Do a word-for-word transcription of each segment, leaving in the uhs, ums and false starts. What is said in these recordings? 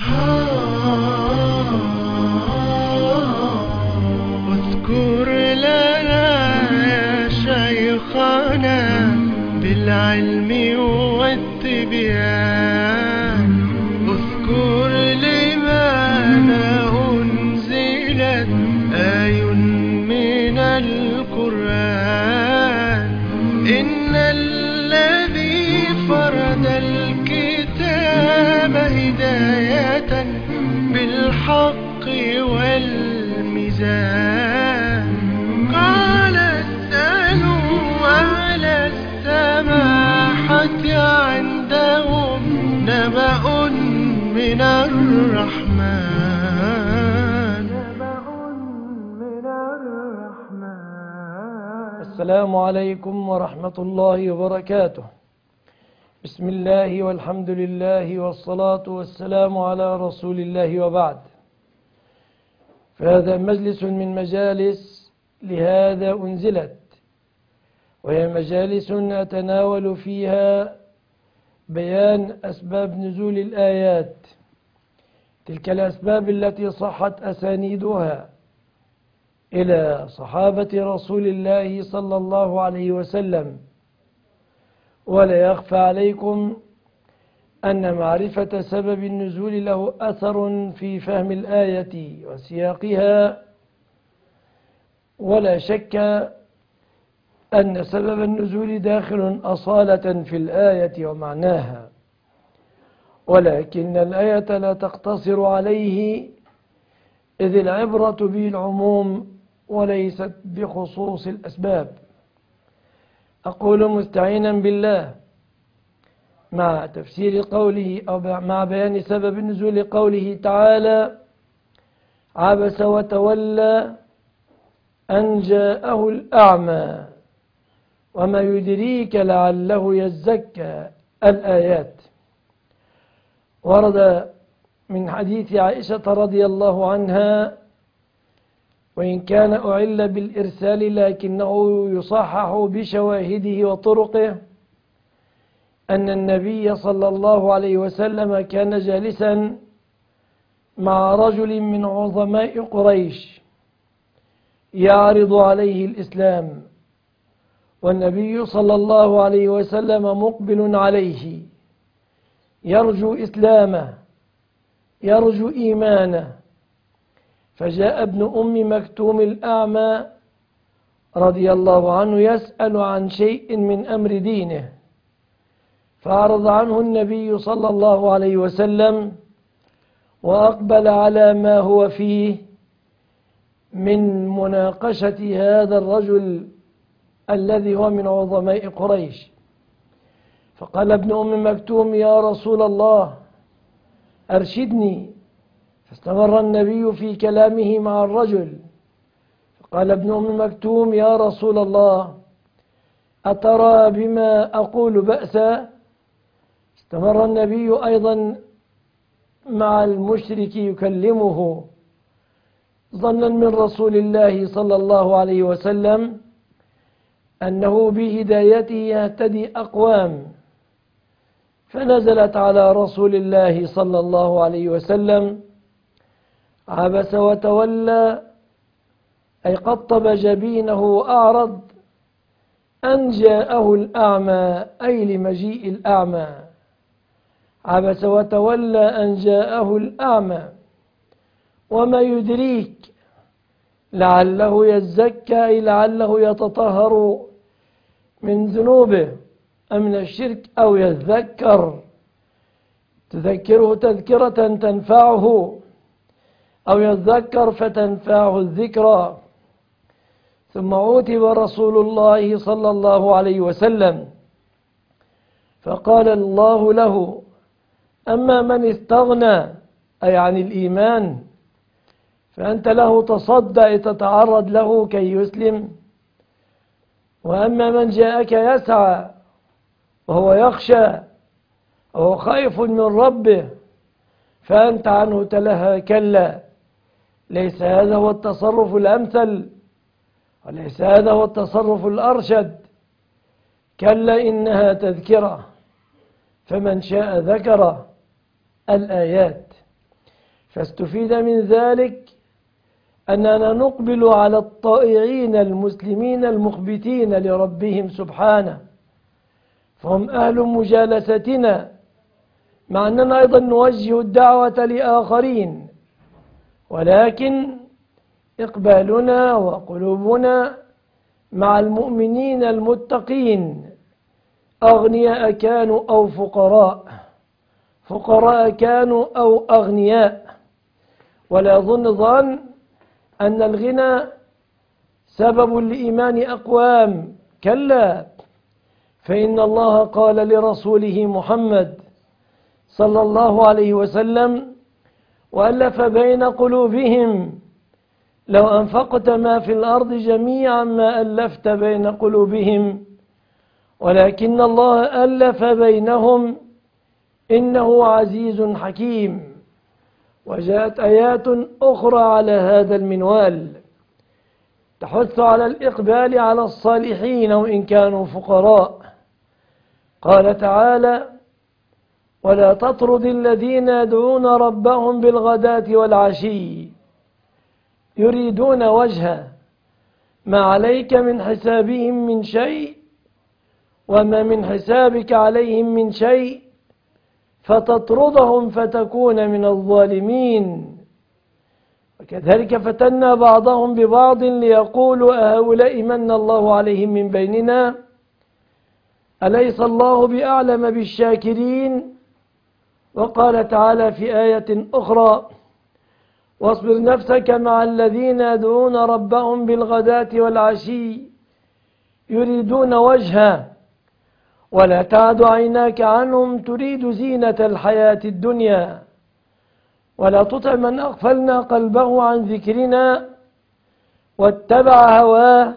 واذكر لنا يا شيخنا بالعلم والتبيان، اذكر لمن أنزلت آي من القرآن. إن الذي فرد الكتاب هداية بالحق والميزان، قال اسألوا أهل السماحة عندهم نبأ من الرحمن. السلام عليكم ورحمة الله وبركاته. بسم الله والحمد لله والصلاة والسلام على رسول الله، وبعد. فهذا مجلس من مجالس لهذا أنزلت، وهي مجالس أتناول فيها بيان أسباب نزول الآيات، تلك الأسباب التي صحت أسانيدها إلى صحابة رسول الله صلى الله عليه وسلم. ولا يخفى عليكم أن معرفة سبب النزول له أثر في فهم الآية وسياقها، ولا شك أن سبب النزول داخل أصالة في الآية ومعناها، ولكن الآية لا تقتصر عليه، إذ العبرة بالعموم وليست بخصوص الأسباب. أقول مستعينا بالله مع تفسير قوله أو مع بيان سبب نزول قوله تعالى: عبس وتولى أن جاءه الأعمى وما يدريك لعله يزكى. الآيات ورد من حديث عائشة رضي الله عنها، وإن كان أعل بالإرسال لكنه يصحح بشواهده وطرقه، أن النبي صلى الله عليه وسلم كان جالسا مع رجل من عظماء قريش يعرض عليه الإسلام، والنبي صلى الله عليه وسلم مقبل عليه يرجو إسلامه، يرجو إيمانه. فجاء ابن أم مكتوم الأعمى رضي الله عنه يسأل عن شيء من أمر دينه، فأعرض عنه النبي صلى الله عليه وسلم وأقبل على ما هو فيه من مناقشة هذا الرجل الذي هو من عظماء قريش. فقال ابن أم مكتوم: يا رسول الله أرشدني. فاستمر النبي في كلامه مع الرجل، فقال ابن أم مكتوم: يا رسول الله أترى بما أقول بأسا؟ استمر النبي أيضا مع المشرك يكلمه، ظنا من رسول الله صلى الله عليه وسلم أنه بهدايته يهتدي أقوام. فنزلت على رسول الله صلى الله عليه وسلم: عبس وتولى، أي قطب جبينه وأعرض، أن جاءه الأعمى، أي لمجيء الأعمى. عبس وتولى أن جاءه الأعمى وما يدريك لعله يزكى، أي لعله يتطهر من ذنوبه أم من الشرك، أو يذكر تذكره تذكرة تنفعه، أو يذكر فتنفعه الذكرى. ثم عوتب رسول الله صلى الله عليه وسلم فقال الله له: أما من استغنى، أي عن الإيمان، فأنت له تصدى تتعرض له كي يسلم. وأما من جاءك يسعى وهو يخشى وهو خائف من ربه، فأنت عنه تلهى. كلا، ليس هذا هو التصرف الأمثل، وليس هذا هو التصرف الأرشد. كلا إنها تذكرة فمن شاء ذكره. الآيات. فاستفيد من ذلك أننا نقبل على الطائعين المسلمين المخبتين لربهم سبحانه، فهم أهل مجالستنا، مع أننا أيضا نوجه الدعوة لآخرين، ولكن إقبالنا وقلوبنا مع المؤمنين المتقين، أغنياء كانوا أو فقراء، فقراء كانوا أو أغنياء. ولا يظن ظن أن الغنى سبب لإيمان أقوام، كلا، فإن الله قال لرسوله محمد صلى الله عليه وسلم: وألف بين قلوبهم لو أنفقت ما في الأرض جميعا ما ألفت بين قلوبهم ولكن الله ألف بينهم إنه عزيز حكيم. وجاءت آيات أخرى على هذا المنوال تحث على الإقبال على الصالحين وإن كانوا فقراء. قال تعالى: ولا تطرد الذين يدعون ربهم بالغداة والعشي يريدون وجهه ما عليك من حسابهم من شيء وما من حسابك عليهم من شيء فتطردهم فتكون من الظالمين. وكذلك فتنا بعضهم ببعض ليقولوا أهؤلاء من الله عليهم من بيننا أليس الله بأعلم بالشاكرين. وقال تعالى في آية أخرى: واصبر نفسك مع الذين يدعون ربهم بالغداة والعشي يريدون وجهه ولا تعد عيناك عنهم تريد زينة الحياة الدنيا ولا تطع من أغفلنا قلبه عن ذكرنا واتبع هواه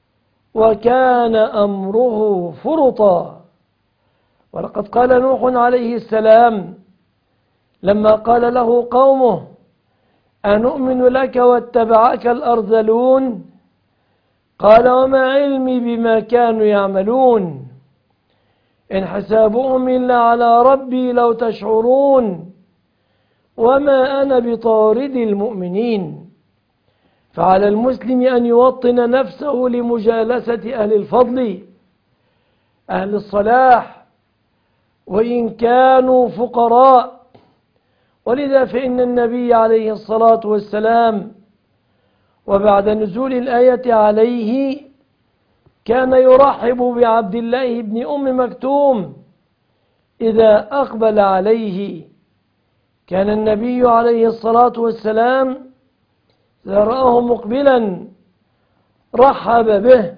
وكان أمره فرطا. ولقد قال نوح عليه السلام لما قال له قومه: أنؤمن لك واتبعك الأرذلون؟ قال: وما علمي بما كانوا يعملون إن حسابهم إلا على ربي لو تشعرون وما أنا بطارد المؤمنين. فعلى المسلم أن يوطن نفسه لمجالسة أهل الفضل أهل الصلاح وإن كانوا فقراء. ولذا فإن النبي عليه الصلاة والسلام وبعد نزول الآية عليه كان يرحب بعبد الله بن أم مكتوم إذا أقبل عليه. كان النبي عليه الصلاة والسلام إذا رآه مقبلا رحب به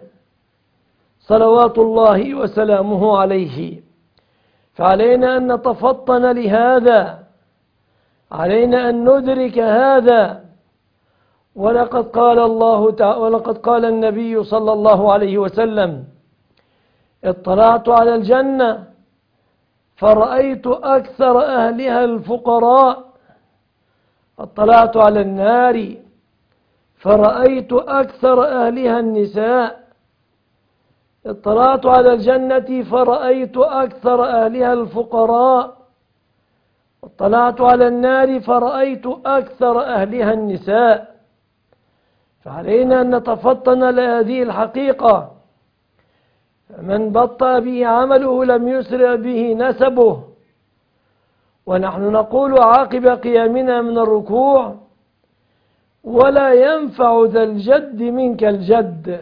صلوات الله وسلامه عليه. فعلينا أن نتفطن لهذا، علينا أن ندرك هذا. ولقد قال الله تعالى ولقد قال النبي صلى الله عليه وسلم: اطلعت على الجنة فرأيت أكثر أهلها الفقراء، اطلعت على النار فرأيت أكثر أهلها النساء، اطلعت على الجنة فرأيت أكثر أهلها الفقراء، اطلعت على النار فرأيت أكثر أهلها النساء. فعلينا أن نتفطن لهذه الحقيقة. من بطأ به عمله لم يسرع به نسبه. ونحن نقول عقب قيامنا من الركوع: ولا ينفع ذا الجد منك الجد،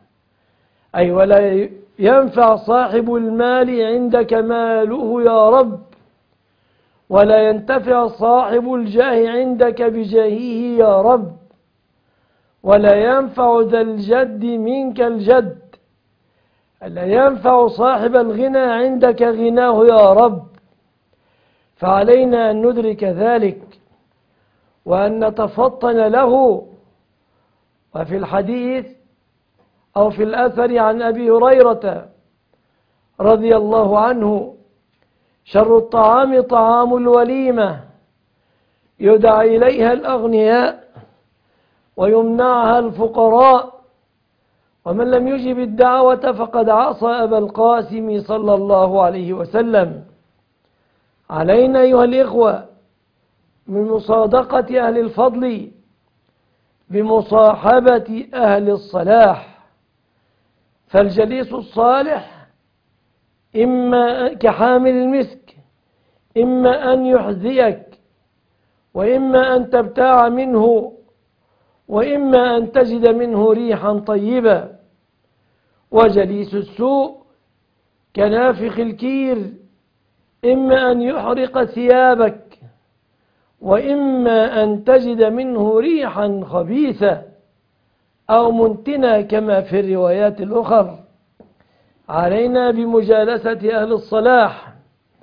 أي ولا ينفع صاحب المال عندك ماله يا رب، ولا ينتفع صاحب الجاه عندك بجاهه يا رب، ولا ينفع ذا الجد منك الجد، ألا ينفع صاحب الغنى عندك غناه يا رب. فعلينا أن ندرك ذلك وأن نتفطن له. وفي الحديث أو في الأثر عن أبي هريرة رضي الله عنه: شر الطعام طعام الوليمة يدعى إليها الأغنياء ويمنعها الفقراء، ومن لم يجب الدعوة فقد عصى أبا القاسم صلى الله عليه وسلم. علينا أيها الإخوة بمصادقة أهل الفضل، بمصاحبة أهل الصلاح. فالجليس الصالح إما كحامل المسك، إما أن يحذيك، وإما أن تبتاع منه، وإما أن تجد منه ريحا طيبة. وجليس السوء كنافخ الكير، إما أن يحرق ثيابك، وإما أن تجد منه ريحا خبيثة أو منتنة كما في الروايات الأخرى. علينا بمجالسة أهل الصلاح.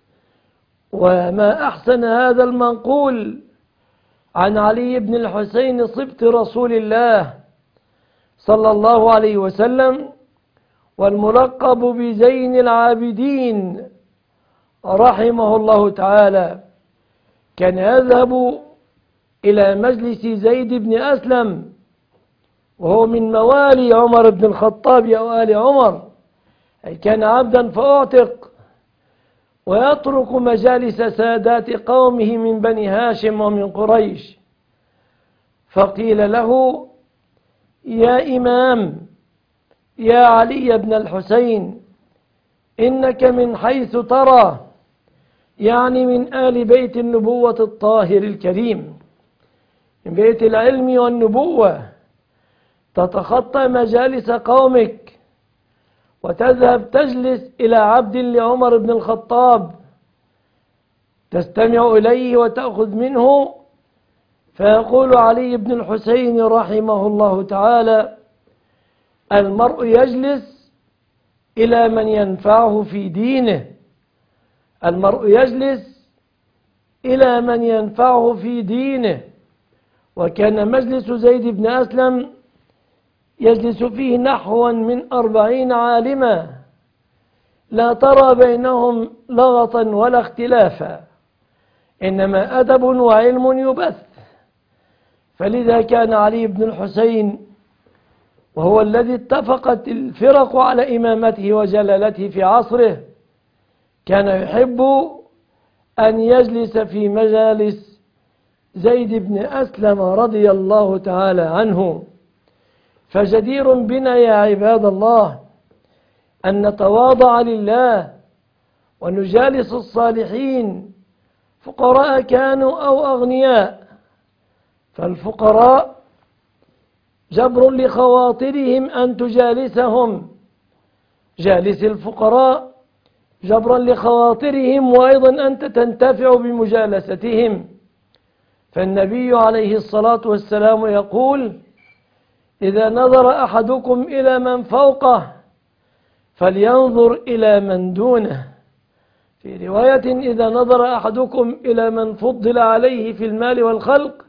وما أحسن هذا المنقول عن علي بن الحسين صبت رسول الله صلى الله عليه وسلم، والملقب بزين العابدين رحمه الله تعالى. كان يذهب إلى مجلس زيد بن أسلم، وهو من موالي عمر بن الخطاب أو آل عمر، أي كان عبدا فأعتق، ويترك مجالس سادات قومه من بني هاشم ومن قريش. فقيل له: يا إمام، يا علي بن الحسين، إنك من حيث ترى، يعني من آل بيت النبوة الطاهر الكريم، من بيت العلم والنبوة، تتخطى مجالس قومك وتذهب تجلس إلى عبد لعمر بن الخطاب، تستمع إليه وتأخذ منه. فيقول علي بن الحسين رحمه الله تعالى: المرء يجلس إلى من ينفعه في دينه، المرء يجلس إلى من ينفعه في دينه. وكان مجلس زيد بن أسلم يجلس فيه نحو من أربعين عالما، لا ترى بينهم لغطا ولا اختلافا، إنما أدب وعلم يبث. فلذا كان علي بن الحسين، وهو الذي اتفقت الفرق على إمامته وجلالته في عصره، كان يحب أن يجلس في مجالس زيد بن أسلم رضي الله تعالى عنه. فجدير بنا يا عباد الله أن نتواضع لله ونجالس الصالحين، فقراء كانوا أو أغنياء. فالفقراء جبر لخواطرهم أن تجالسهم، جالس الفقراء جبرا لخواطرهم، وأيضا أنت تنتفع بمجالستهم. فالنبي عليه الصلاة والسلام يقول: إذا نظر أحدكم إلى من فوقه فلينظر إلى من دونه. في رواية: إذا نظر أحدكم إلى من فضل عليه في المال والخلق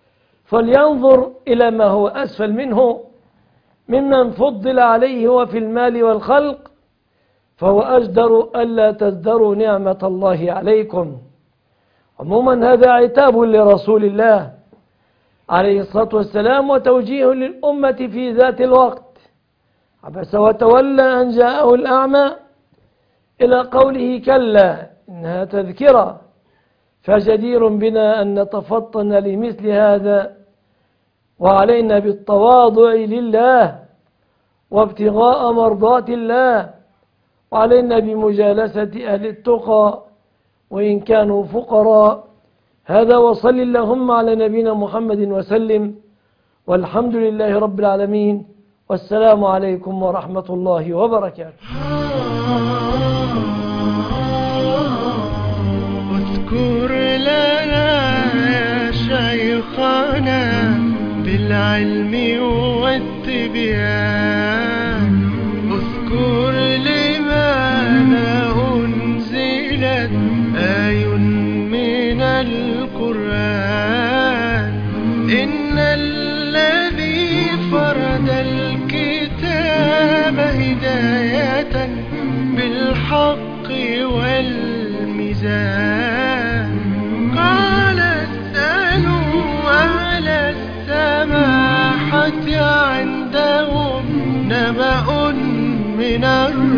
فلينظر إلى ما هو أسفل منه ممن فضل عليه وفي المال والخلق، فهو أجدر ألا تزدروا نعمة الله عليكم. عموما هذا عتاب لرسول الله عليه الصلاة والسلام، وتوجيه للأمة في ذات الوقت. عبس وتولى أن جاءه الأعمى، إلى قوله: كلا إنها تذكرة. فجدير بنا أن نتفطن لمثل هذا، وعلينا بالتواضع لله وابتغاء مرضات الله، وعلينا بمجالسة أهل التقى وإن كانوا فقراء. هذا، وصل اللهم على نبينا محمد وسلم، والحمد لله رب العالمين، والسلام عليكم ورحمة الله وبركاته. اذكر لنا يا شيخنا بالعلم والتبيان، اذكر لماذا أنزلت آي من القرآن. إن الذي فرد الكتاب هداية بالحق والميزان، قال اسألوا على السماحة عندهم نبأ من الرحمن.